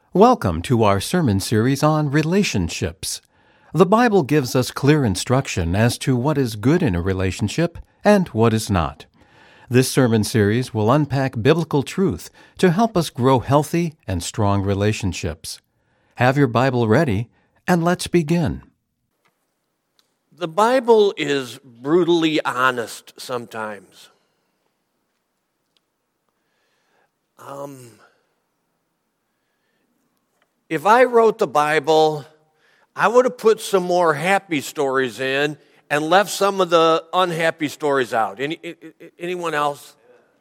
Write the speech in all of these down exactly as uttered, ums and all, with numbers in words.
Welcome to our sermon series on relationships. The Bible gives us clear instruction as to what is good in a relationship and what is not. This sermon series will unpack biblical truth to help us grow healthy and strong relationships. Have your Bible ready, and let's begin. The Bible is brutally honest sometimes. Um, if I wrote the Bible, I would have put some more happy stories in and left some of the unhappy stories out. Any, anyone else?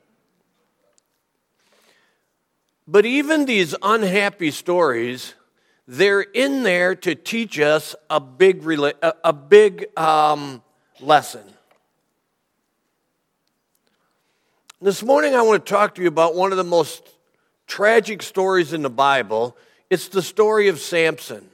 But even these unhappy stories, they're in there to teach us a big, rela- a big um, lesson. This morning I want to talk to you about one of the most tragic stories in the Bible. It's the story of Samson.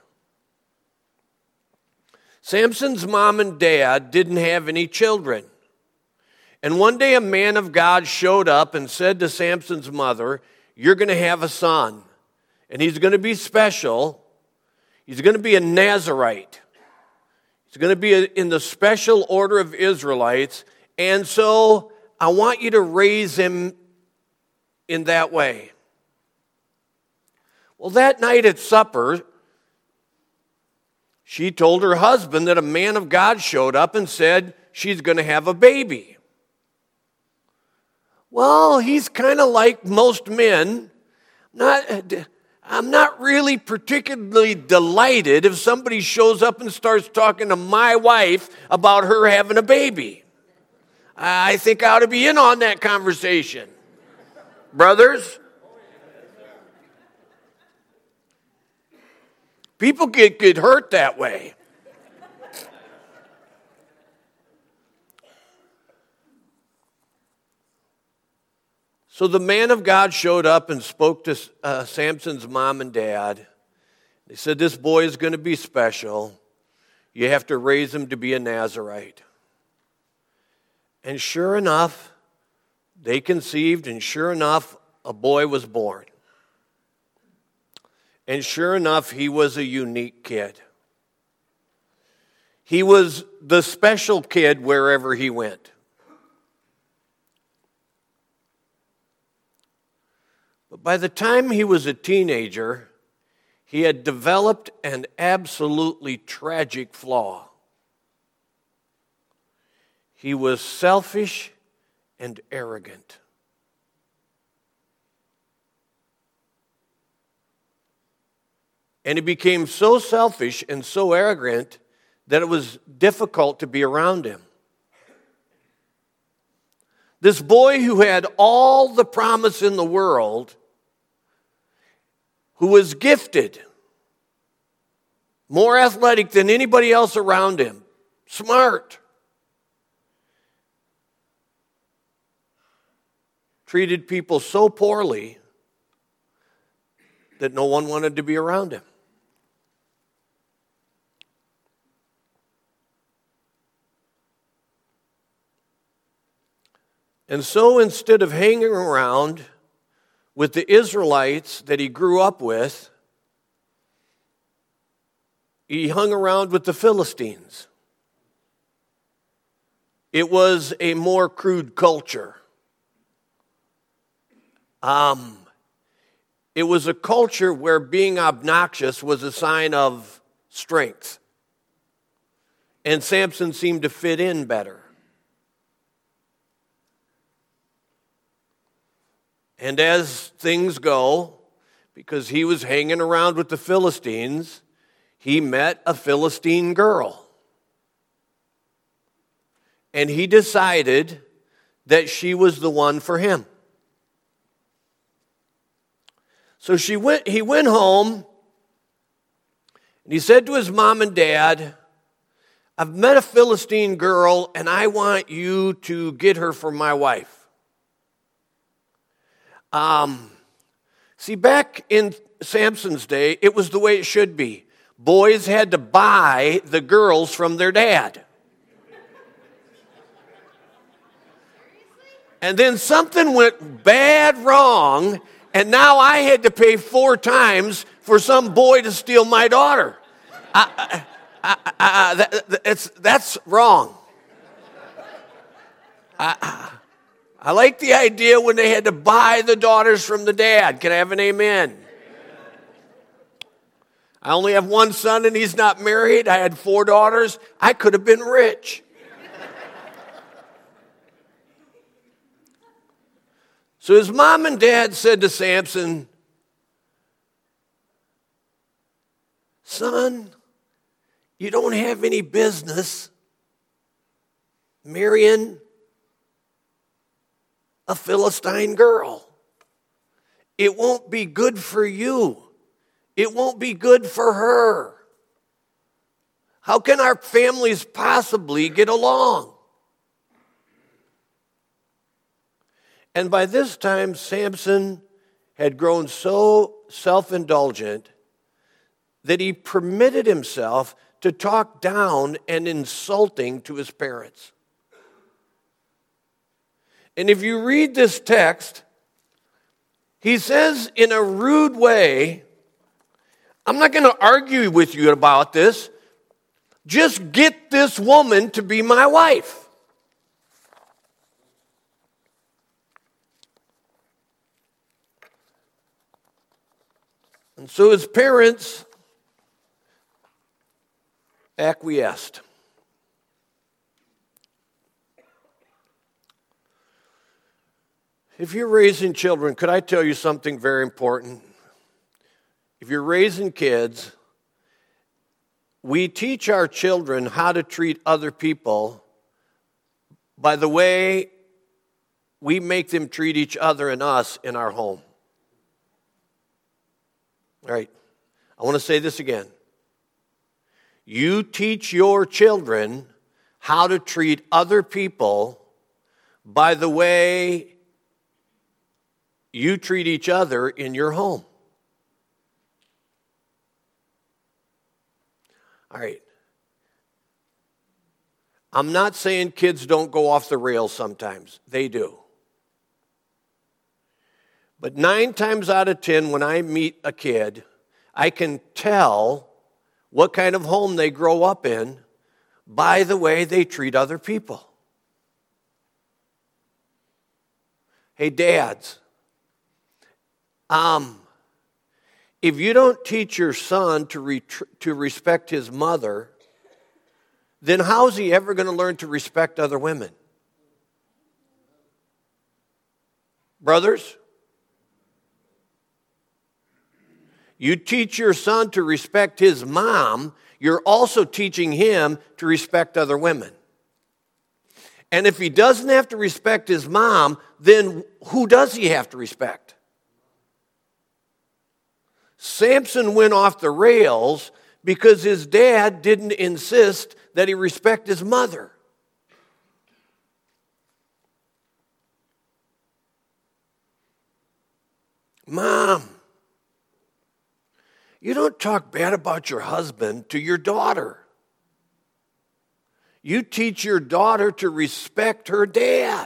Samson's mom and dad didn't have any children. And one day a man of God showed up and said to Samson's mother, "You're going to have a son, and he's going to be special. He's going to be a Nazirite. He's going to be in the special order of Israelites, and so I want you to raise him in that way." Well, that night at supper, she told her husband that a man of God showed up and said she's going to have a baby. Well, he's kind of like most men. Not, I'm not really particularly delighted if somebody shows up and starts talking to my wife about her having a baby. I think I ought to be in on that conversation. Brothers? People get, get hurt that way. So the man of God showed up and spoke to uh, Samson's mom and dad. They said, "This boy is going to be special. You have to raise him to be a Nazirite." And sure enough, they conceived, and sure enough, a boy was born. And sure enough, he was a unique kid. He was the special kid wherever he went. But by the time he was a teenager, he had developed an absolutely tragic flaw. He was selfish and arrogant. And he became so selfish and so arrogant that it was difficult to be around him. This boy who had all the promise in the world, who was gifted, more athletic than anybody else around him, smart, treated people so poorly that no one wanted to be around him. And so instead of hanging around with the Israelites that he grew up with, he hung around with the Philistines. It was a more crude culture. Um, it was a culture where being obnoxious was a sign of strength. And Samson seemed to fit in better. And as things go, because he was hanging around with the Philistines, he met a Philistine girl. And he decided that she was the one for him. So she went. He went home, and he said to his mom and dad, "I've met a Philistine girl, and I want you to get her for my wife." Um, see, back in Samson's day, it was the way it should be. Boys had to buy the girls from their dad. And then something went bad wrong, and now I had to pay four times for some boy to steal my daughter. I, I, I, I, that, it's, that's wrong. I, I like the idea when they had to buy the daughters from the dad. Can I have an amen? I only have one son and he's not married. I had four daughters. I could have been rich. So his mom and dad said to Samson, son, you don't have any business marrying a Philistine girl. It won't be good for you. It won't be good for her. How can our families possibly get along? And by this time, Samson had grown so self-indulgent that he permitted himself to talk down and insulting to his parents. And if you read this text, he says in a rude way, I'm not going to argue with you about this. Just get this woman to be my wife. And so his parents acquiesced. If you're raising children, could I tell you something very important? If you're raising kids, we teach our children how to treat other people by the way we make them treat each other and us in our home. All right, I want to say this again. You teach your children how to treat other people by the way you treat each other in your home. All right. I'm not saying kids don't go off the rails sometimes. They do. But nine times out of ten, when I meet a kid, I can tell what kind of home they grow up in by the way they treat other people. Hey, dads, um, if you don't teach your son to, re- to respect his mother, then how's he ever going to learn to respect other women? Brothers, you teach your son to respect his mom, you're also teaching him to respect other women. And if he doesn't have to respect his mom, then who does he have to respect? Samson went off the rails because his dad didn't insist that he respect his mother. Mom, you don't talk bad about your husband to your daughter. You teach your daughter to respect her dad.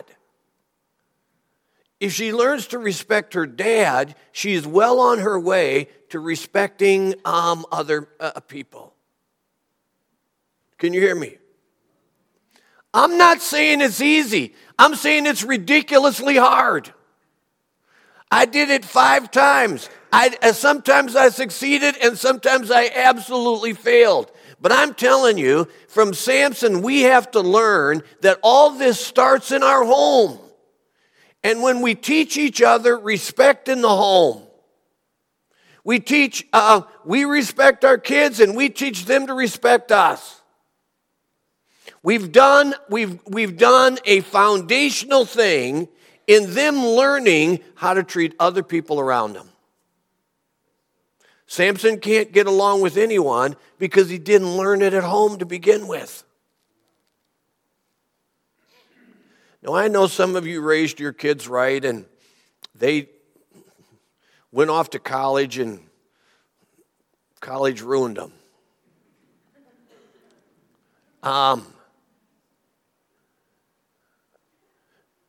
If she learns to respect her dad, she is well on her way to respecting um, other uh, people. Can you hear me? I'm not saying it's easy. I'm saying it's ridiculously hard. I did it five times. I, uh, sometimes I succeeded and sometimes I absolutely failed. But I'm telling you, from Samson, we have to learn that all this starts in our home. And when we teach each other respect in the home, we teach, uh, we respect our kids and we teach them to respect us. We've done, we've, we've done a foundational thing in them learning how to treat other people around them. Samson can't get along with anyone because he didn't learn it at home to begin with. Now, I know some of you raised your kids right and they went off to college and college ruined them. Um,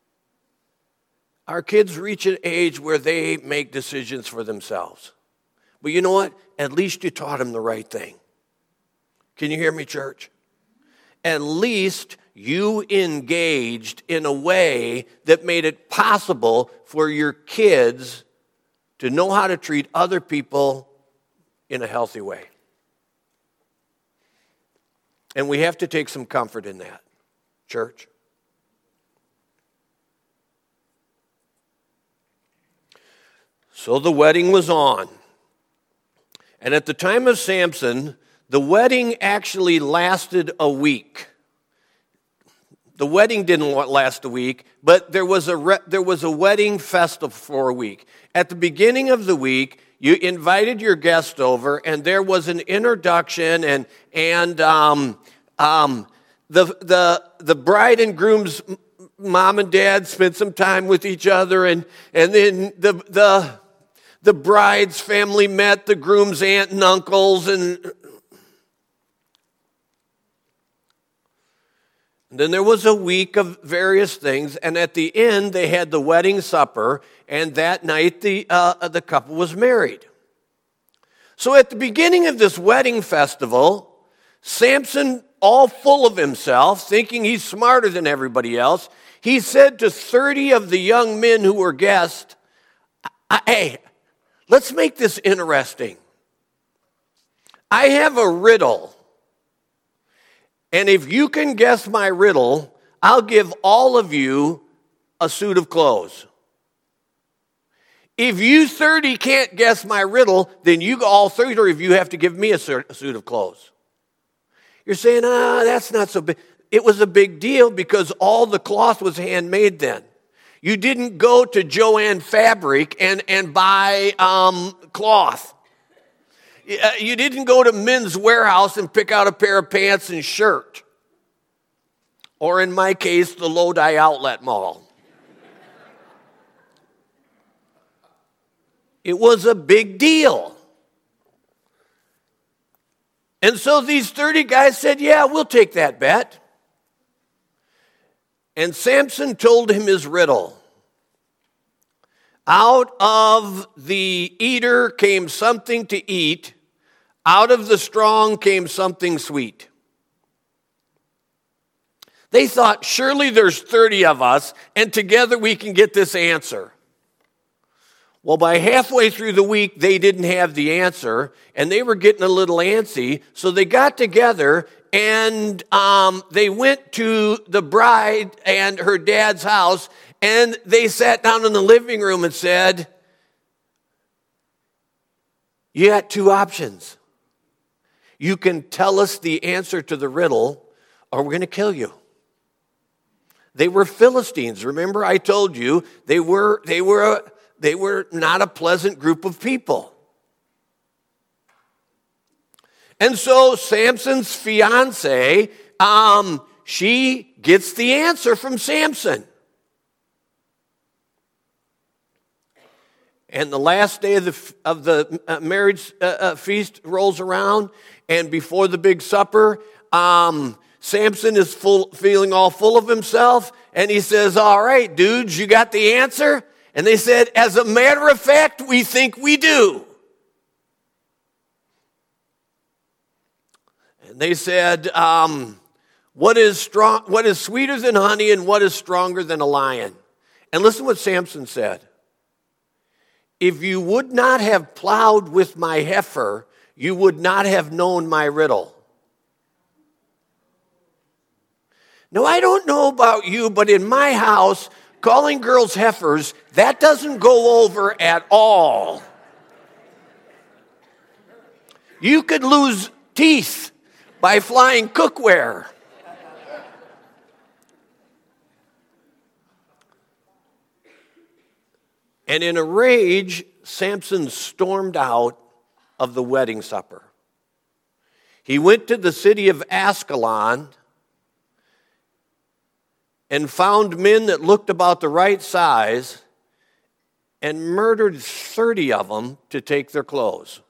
our kids reach an age where they make decisions for themselves. But you know what? At least you taught him the right thing. Can you hear me, church? At least you engaged in a way that made it possible for your kids to know how to treat other people in a healthy way. And we have to take some comfort in that, church. So the wedding was on. And at the time of Samson, the wedding actually lasted a week. The wedding didn't last a week, but there was a re- there was a wedding festival for a week. At the beginning of the week, you invited your guest over, and there was an introduction, and and um, um, the the the bride and groom's mom and dad spent some time with each other, and and then the the the bride's family met the groom's aunt and uncles, and then there was a week of various things, and at the end, they had the wedding supper, and that night, the, uh, the couple was married. So at the beginning of this wedding festival, Samson, all full of himself, thinking he's smarter than everybody else, he said to thirty of the young men who were guests, hey, let's make this interesting. I have a riddle. And if you can guess my riddle, I'll give all of you a suit of clothes. If you thirty can't guess my riddle, then you all thirty of you have to give me a suit of clothes. You're saying, ah, that's not so big. It was a big deal because all the cloth was handmade then. You didn't go to Joann Fabric and, and buy um, cloth. You didn't go to Men's Warehouse and pick out a pair of pants and shirt. Or in my case, the Lodi Outlet Mall. It was a big deal. And so these thirty guys said, yeah, we'll take that bet. And Samson told him his riddle. Out of the eater came something to eat. Out of the strong came something sweet. They thought, surely there's thirty of us, and together we can get this answer. Well, by halfway through the week, they didn't have the answer, and they were getting a little antsy, so they got together, and um, they went to the bride and her dad's house, and they sat down in the living room and said, you got two options. You can tell us the answer to the riddle, or we're going to kill you. They were Philistines. Remember, I told you they were they were a, they were not a pleasant group of people. And so Samson's fiance, um, she gets the answer from Samson. And the last day of the of the uh, marriage uh, uh, feast rolls around, and before the big supper, um, Samson is full, feeling all full of himself, and he says, all right, dudes, you got the answer? And they said, as a matter of fact, we think we do. And they said, um, what is strong? What is sweeter than honey, and what is stronger than a lion? And listen what Samson said. If you would not have plowed with my heifer, you would not have known my riddle. Now, I don't know about you, but in my house, calling girls heifers, that doesn't go over at all. You could lose teeth by flying cookware. And in a rage, Samson stormed out of the wedding supper. He went to the city of Ascalon and found men that looked about the right size and murdered thirty of them to take their clothes.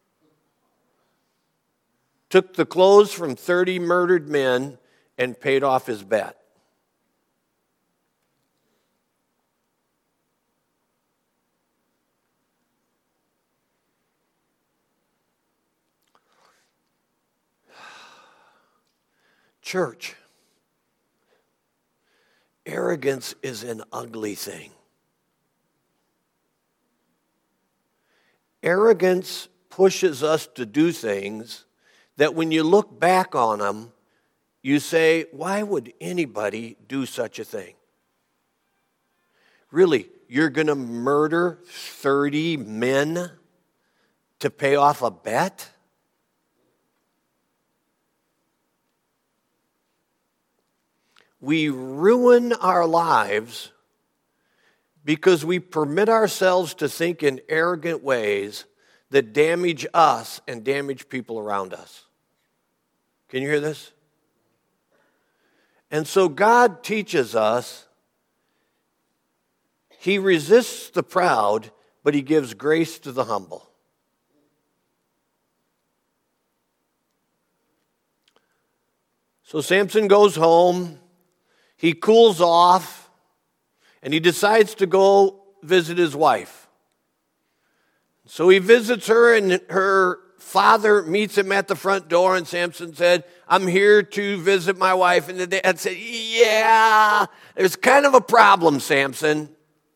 Took the clothes from thirty murdered men and paid off his bet. Church, arrogance is an ugly thing. Arrogance pushes us to do things that when you look back on them, you say, why would anybody do such a thing? Really, you're going to murder thirty men to pay off a bet? We ruin our lives because we permit ourselves to think in arrogant ways that damage us and damage people around us. Can you hear this? And so God teaches us, He resists the proud, but He gives grace to the humble. So Samson goes home, he cools off, and he decides to go visit his wife. So he visits her, and her father meets him at the front door, and Samson said, I'm here to visit my wife. And the dad said, yeah, there's kind of a problem, Samson.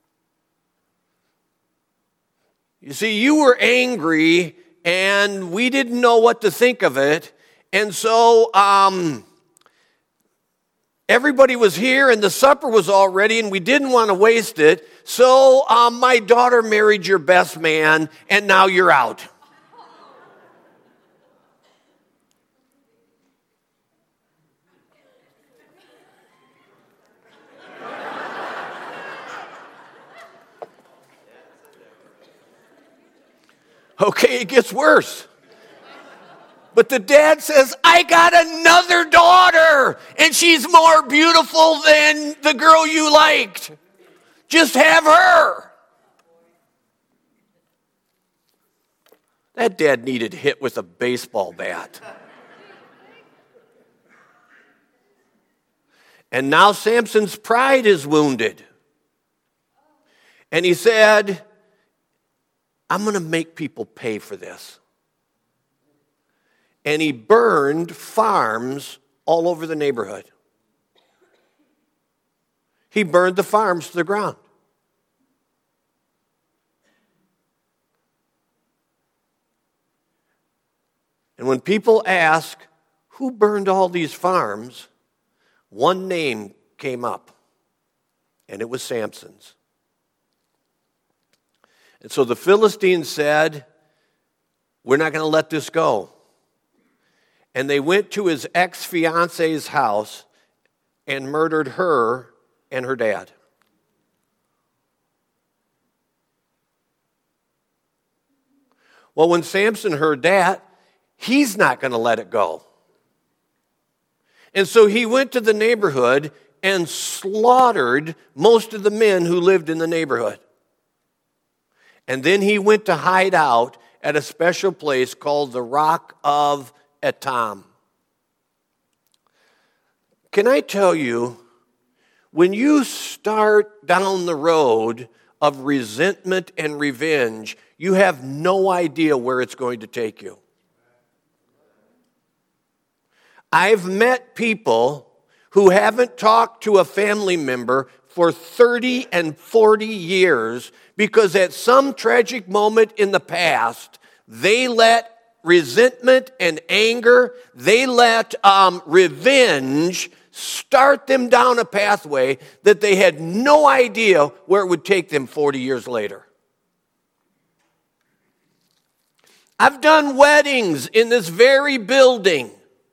You see, you were angry, and we didn't know what to think of it. And so um, everybody was here, and the supper was all ready, and we didn't want to waste it. So um, my daughter married your best man, and now you're out. Okay, it gets worse. But the dad says, I got another daughter, and she's more beautiful than the girl you liked. Just have her. That dad needed hit with a baseball bat. And now Samson's pride is wounded. And he said, I'm going to make people pay for this. And he burned farms all over the neighborhood. He burned the farms to the ground. And when people ask, who burned all these farms, one name came up, and it was Samson's. And so the Philistines said, we're not going to let this go. And they went to his ex-fiance's house and murdered her and her dad. Well, when Samson heard that, he's not going to let it go. And so he went to the neighborhood and slaughtered most of the men who lived in the neighborhood. And then he went to hide out at a special place called the Rock of Etam. Can I tell you, when you start down the road of resentment and revenge, you have no idea where it's going to take you. I've met people who haven't talked to a family member for thirty and forty years because at some tragic moment in the past, they let resentment and anger, they let um, revenge start them down a pathway that they had no idea where it would take them forty years later. I've done weddings in this very building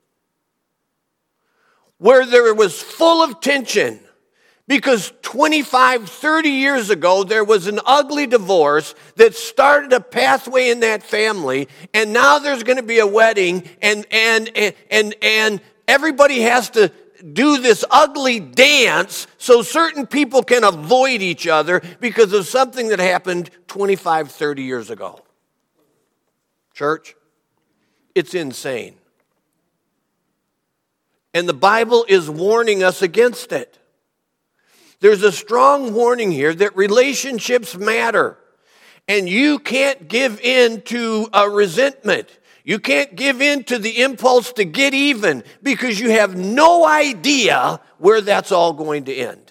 where there was full of tension because twenty-five, thirty years ago, there was an ugly divorce that started a pathway in that family, and now there's going to be a wedding, and and and and, and everybody has to do this ugly dance so certain people can avoid each other because of something that happened twenty-five, thirty years ago. Church, it's insane. And the Bible is warning us against it. There's a strong warning here that relationships matter. And you can't give in to a resentment. You can't give in to the impulse to get even because you have no idea where that's all going to end.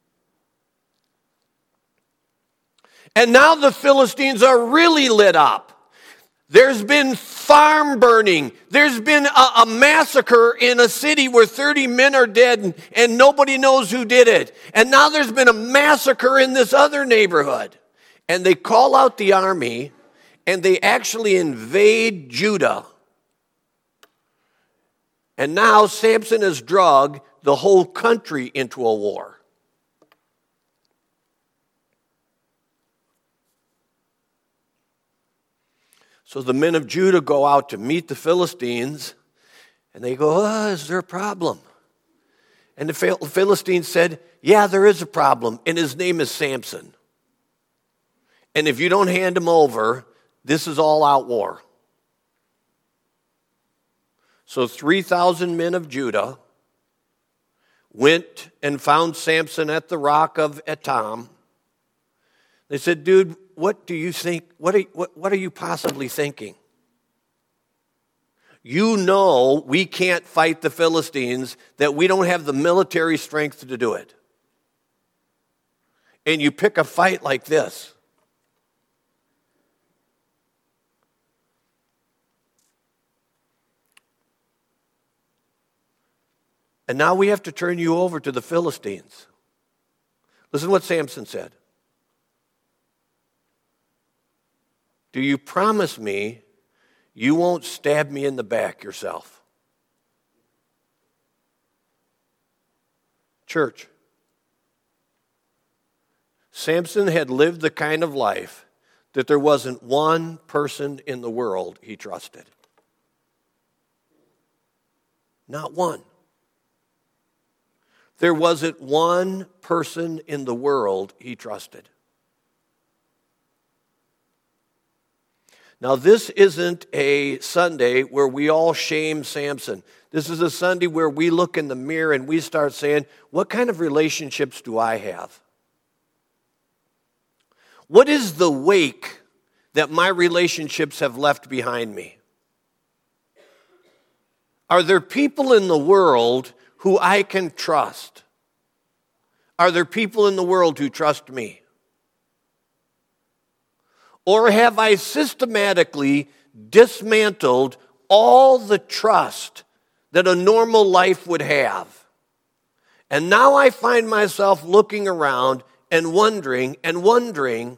And now the Philistines are really lit up. There's been farm burning. There's been a, a massacre in a city where thirty men are dead and, and nobody knows who did it. And now there's been a massacre in this other neighborhood. And they call out the army and they actually invade Judah. And now Samson has dragged the whole country into a war. So the men of Judah go out to meet the Philistines, and they go, oh, is there a problem? And the Philistines said, yeah, there is a problem, and his name is Samson. And if you don't hand him over, this is all-out war. So three thousand men of Judah went and found Samson at the rock of Etam. They said, dude, what do you think? What are, what, what are you possibly thinking? You know we can't fight the Philistines, that we don't have the military strength to do it. And you pick a fight like this. And now we have to turn you over to the Philistines. Listen to what Samson said. Do you promise me you won't stab me in the back yourself? Church, Samson had lived the kind of life that there wasn't one person in the world he trusted. Not one. There wasn't one person in the world he trusted. Now, this isn't a Sunday where we all shame Samson. This is a Sunday where we look in the mirror and we start saying, what kind of relationships do I have? What is the wake that my relationships have left behind me? Are there people in the world who I can trust? Are there people in the world who trust me? Or have I systematically dismantled all the trust that a normal life would have? And now I find myself looking around and wondering and wondering,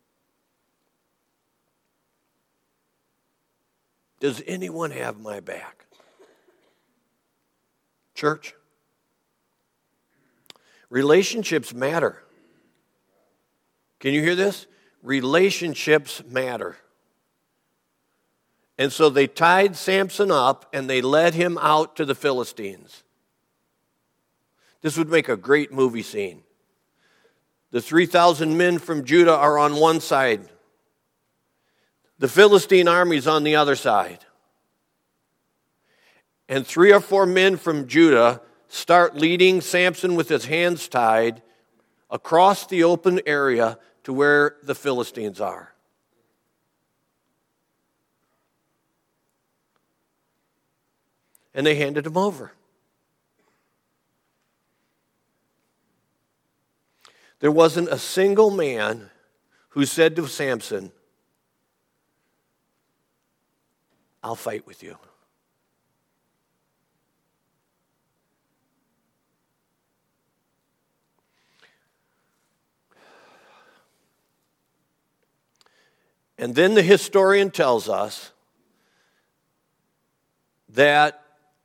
does anyone have my back? Church, relationships matter. Can you hear this? Relationships matter. And so they tied Samson up and they led him out to the Philistines. This would make a great movie scene. The three thousand men from Judah are on one side. The Philistine army's on the other side. And three or four men from Judah start leading Samson with his hands tied across the open area to where the Philistines are. And they handed him over. There wasn't a single man who said to Samson, I'll fight with you. And then the historian tells us that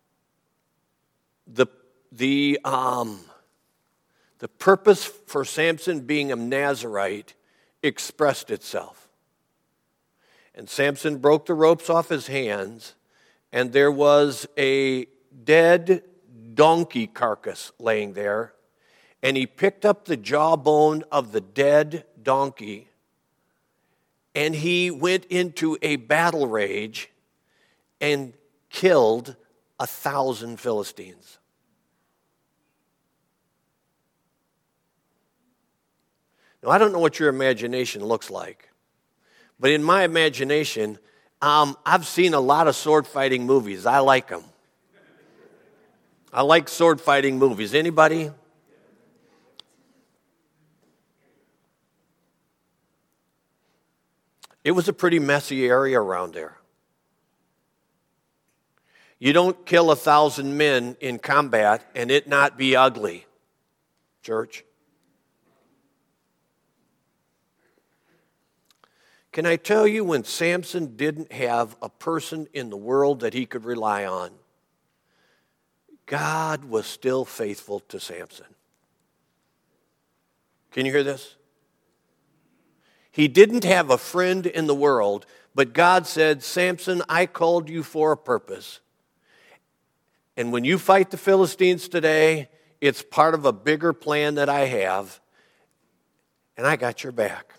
the, the, um, the purpose for Samson being a Nazirite expressed itself. And Samson broke the ropes off his hands, and there was a dead donkey carcass laying there, and he picked up the jawbone of the dead donkey, and he went into a battle rage and killed a thousand Philistines. Now, I don't know what your imagination looks like, but in my imagination, Um, I've seen a lot of sword fighting movies. I like them. I like sword fighting movies. Anybody? It was a pretty messy area around there. You don't kill a thousand men in combat and it not be ugly, church. Can I tell you, when Samson didn't have a person in the world that he could rely on, God was still faithful to Samson. Can you hear this? He didn't have a friend in the world, but God said, Samson, I called you for a purpose. And when you fight the Philistines today, it's part of a bigger plan that I have, and I got your back.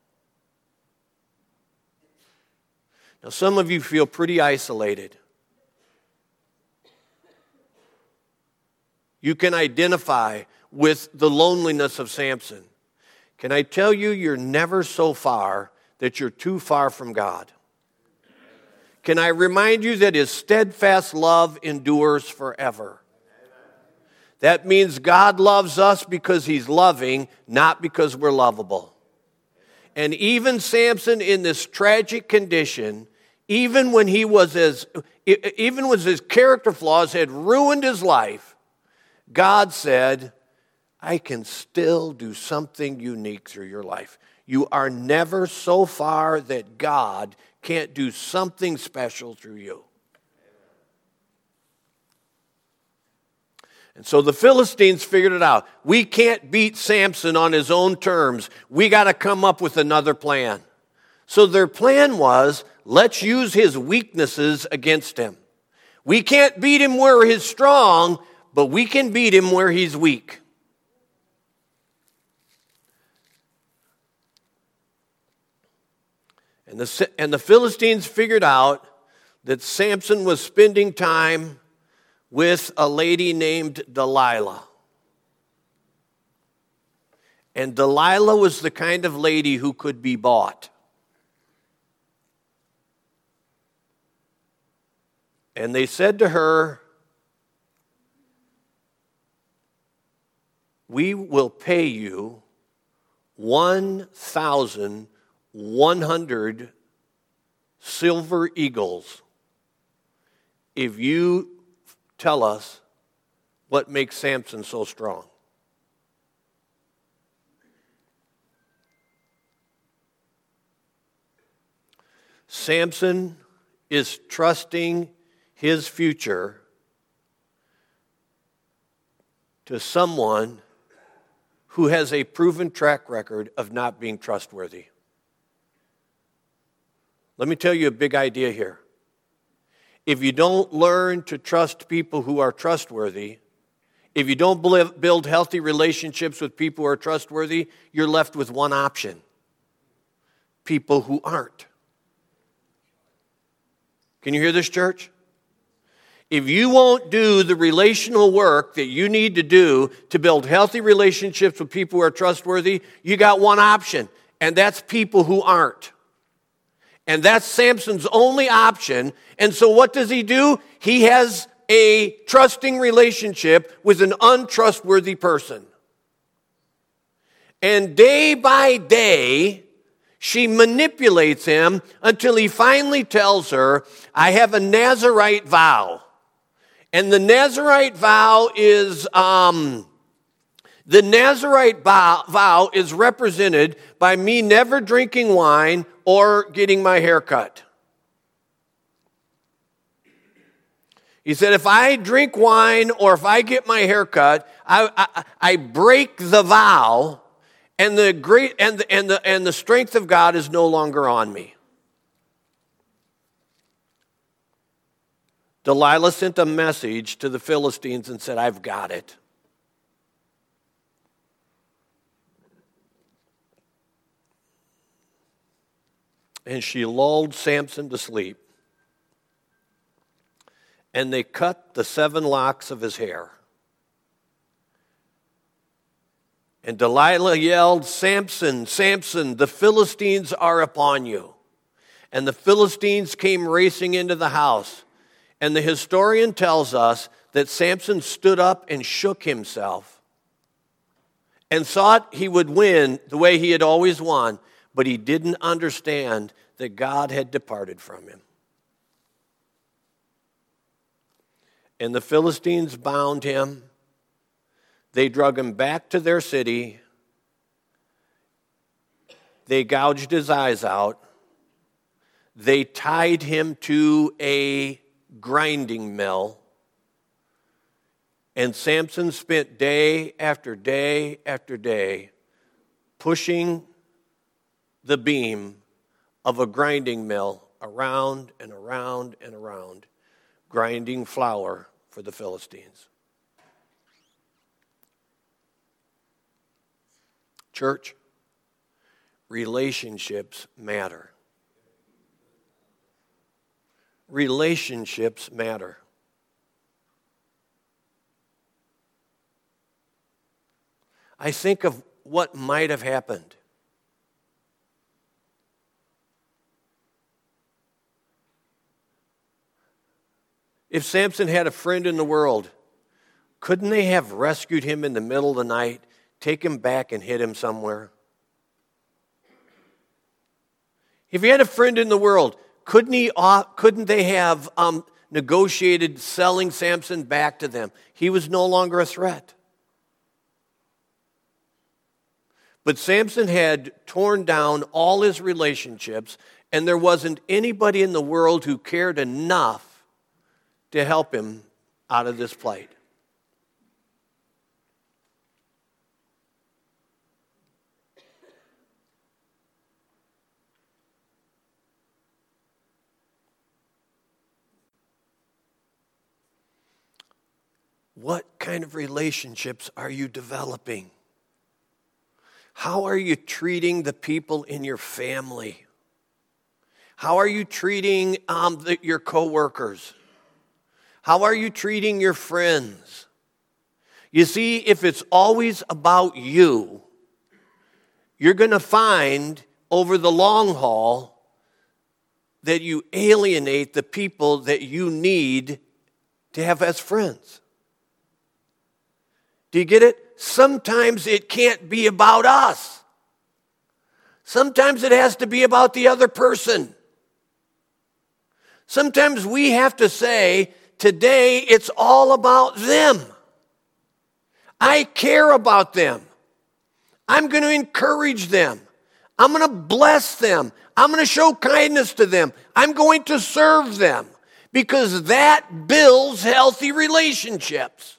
Now, some of you feel pretty isolated. You can identify with the loneliness of Samson. Can I tell you, you're never so far that you're too far from God. Can I remind you that his steadfast love endures forever? That means God loves us because he's loving, not because we're lovable. And even Samson, in this tragic condition, even when he was as, even when his character flaws had ruined his life, God said, I can still do something unique through your life. You are never so far that God can't do something special through you. And so the Philistines figured it out. We can't beat Samson on his own terms. We got to come up with another plan. So their plan was, let's use his weaknesses against him. We can't beat him where he's strong, but we can beat him where he's weak. And the, and the Philistines figured out that Samson was spending time with a lady named Delilah. And Delilah was the kind of lady who could be bought. And they said to her, we will pay you one thousand one hundred silver eagles if you tell us what makes Samson so strong. Samson is trusting his future to someone who has a proven track record of not being trustworthy. Let me tell you a big idea here. If you don't learn to trust people who are trustworthy, if you don't build healthy relationships with people who are trustworthy, you're left with one option: people who aren't. Can you hear this, church? If you won't do the relational work that you need to do to build healthy relationships with people who are trustworthy, you got one option, and that's people who aren't. And that's Samson's only option. And so what does he do? He has a trusting relationship with an untrustworthy person. And day by day, she manipulates him until he finally tells her, I have a Nazirite vow. And the Nazirite vow is, um, the Nazirite vow, vow is represented by me never drinking wine or getting my hair cut. He said, if I drink wine or if I get my hair cut, I, I, I break the vow, and the great and the, and the and the strength of God is no longer on me. Delilah sent a message to the Philistines and said, I've got it. And she lulled Samson to sleep. And they cut the seven locks of his hair. And Delilah yelled, Samson, Samson, the Philistines are upon you. and the Philistines came racing into the house. And the historian tells us that Samson stood up and shook himself and thought he would win the way he had always won, but he didn't understand that God had departed from him. And the Philistines bound him. They drug him back to their city. They gouged his eyes out. They tied him to a grinding mill. And Samson spent day after day after day pushing the beam of a grinding mill around and around and around, grinding flour for the Philistines. Church, relationships matter. Relationships matter. I think of what might have happened. If Samson had a friend in the world, couldn't they have rescued him in the middle of the night, take him back and hid him somewhere? If he had a friend in the world, couldn't he? Couldn't they have um, negotiated selling Samson back to them? He was no longer a threat. But Samson had torn down all his relationships, and there wasn't anybody in the world who cared enough to help him out of this plight. What kind of relationships are you developing? How are you treating the people in your family? How are you treating um, the, your coworkers? How are you treating your friends? You see, if it's always about you, you're going to find over the long haul that you alienate the people that you need to have as friends. Do you get it? Sometimes it can't be about us. Sometimes it has to be about the other person. Sometimes we have to say, today it's all about them. I care about them. I'm going to encourage them. I'm going to bless them. I'm going to show kindness to them. I'm going to serve them, because that builds healthy relationships.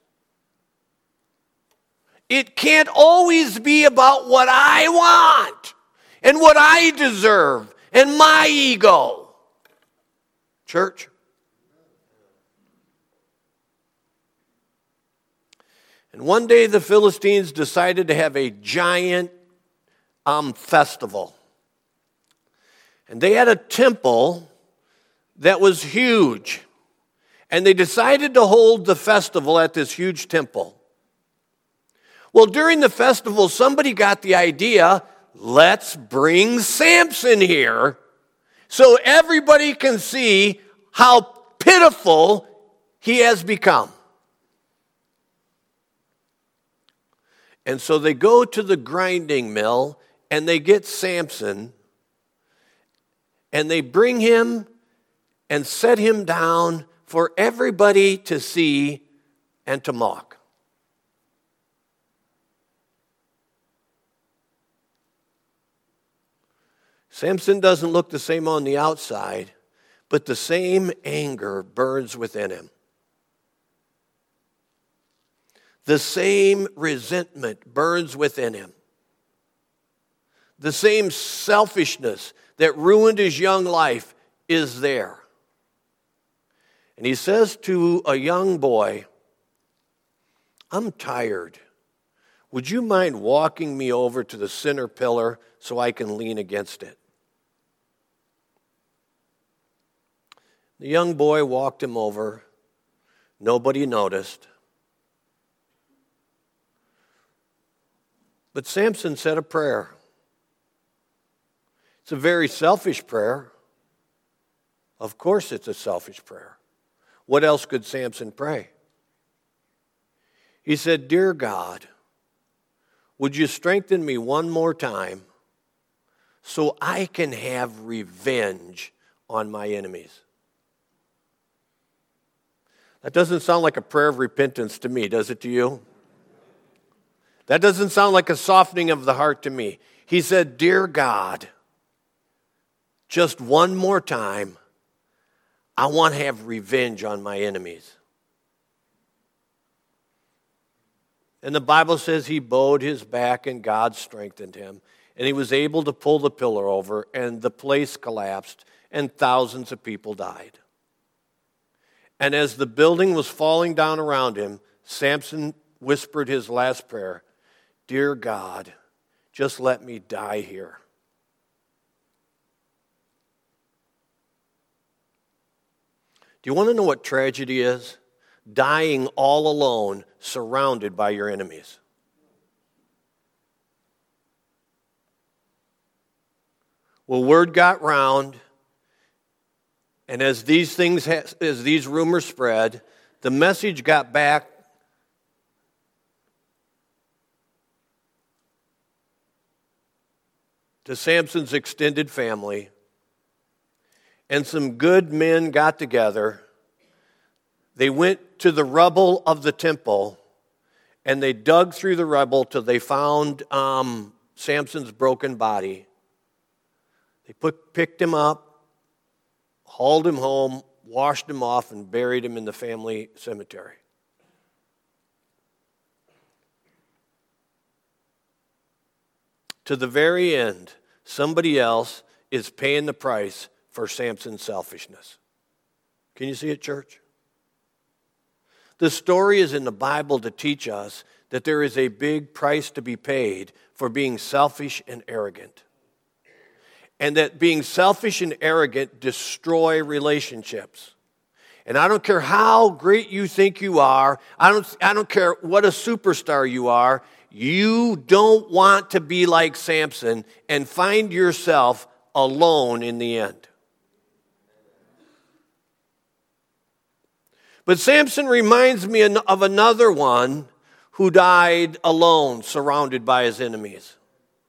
It can't always be about what I want and what I deserve and my ego. Church? And one day the Philistines decided to have a giant um, festival. And they had a temple that was huge. And they decided to hold the festival at this huge temple. Well, during the festival, somebody got the idea, let's bring Samson here so everybody can see how pitiful he has become. And so they go to the grinding mill and they get Samson and they bring him and set him down for everybody to see and to mock. Samson doesn't look the same on the outside, but the same anger burns within him. The same resentment burns within him. The same selfishness that ruined his young life is there. And he says to a young boy, I'm tired. Would you mind walking me over to the center pillar so I can lean against it? The young boy walked him over. Nobody noticed. But Samson said a prayer. It's a very selfish prayer. Of course it's a selfish prayer. What else could Samson pray? He said, "Dear God, would you strengthen me one more time so I can have revenge on my enemies?" That doesn't sound like a prayer of repentance to me, does it to you? That doesn't sound like a softening of the heart to me. He said, "Dear God, just one more time, I want to have revenge on my enemies." And the Bible says he bowed his back and God strengthened him. And he was able to pull the pillar over and the place collapsed and thousands of people died. And as the building was falling down around him, Samson whispered his last prayer, "Dear God, just let me die here." Do you want to know what tragedy is? Dying all alone, surrounded by your enemies. Well, word got round, and as these things, as these rumors spread, the message got back to Samson's extended family, and some good men got together. They went to the rubble of the temple, and they dug through the rubble till they found um, Samson's broken body. They put, picked him up, hauled him home, washed him off, and buried him in the family cemetery. To the very end, somebody else is paying the price for Samson's selfishness. Can you see it, church? The story is in the Bible to teach us that there is a big price to be paid for being selfish and arrogant. And that being selfish and arrogant destroy relationships. And I don't care how great you think you are, I don't, I don't care what a superstar you are, you don't want to be like Samson and find yourself alone in the end. But Samson reminds me of another one who died alone, surrounded by his enemies.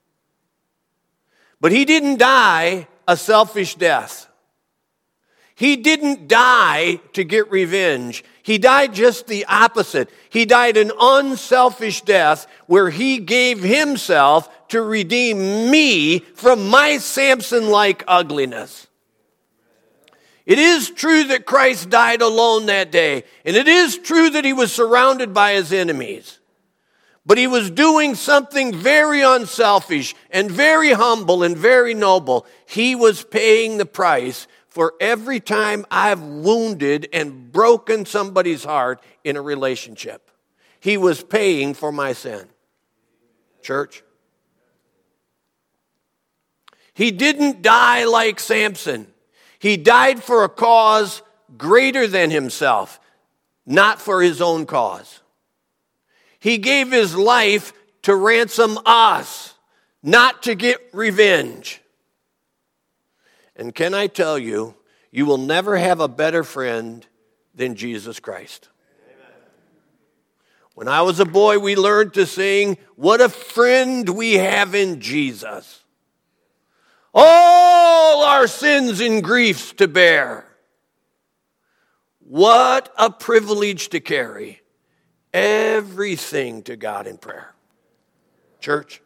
But he didn't die a selfish death. He didn't die to get revenge. He died just the opposite. He died an unselfish death where he gave himself to redeem me from my Samson-like ugliness. It is true that Christ died alone that day, and it is true that he was surrounded by his enemies. But he was doing something very unselfish and very humble and very noble. He was paying the price for every time I've wounded and broken somebody's heart in a relationship. He was paying for my sin. Church? He didn't die like Samson. He died for a cause greater than himself, not for his own cause. He gave his life to ransom us, not to get revenge. And can I tell you, you will never have a better friend than Jesus Christ. Amen. When I was a boy, we learned to sing, "What a friend we have in Jesus. All our sins and griefs to bear. What a privilege to carry everything to God in prayer." Church,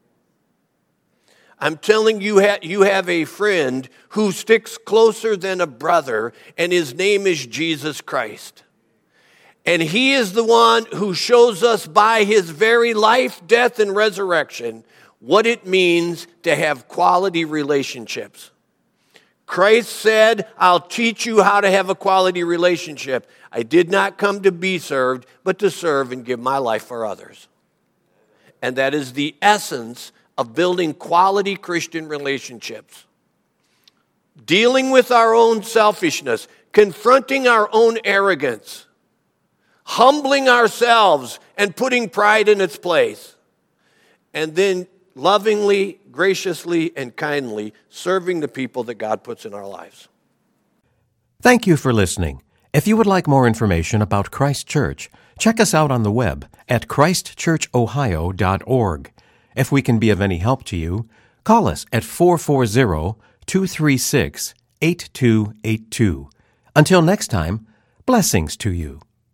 I'm telling you, you have a friend who sticks closer than a brother, and his name is Jesus Christ. And he is the one who shows us by his very life, death, and resurrection what it means to have quality relationships. Christ said, "I'll teach you how to have a quality relationship. I did not come to be served, but to serve and give my life for others." And that is the essence of building quality Christian relationships. Dealing with our own selfishness, confronting our own arrogance, humbling ourselves and putting pride in its place, and then lovingly, graciously, and kindly serving the people that God puts in our lives. Thank you for listening. If you would like more information about Christ Church, check us out on the web at christ church ohio dot org. If we can be of any help to you, call us at four four zero, two three six, eight two eight two. Until next time, blessings to you.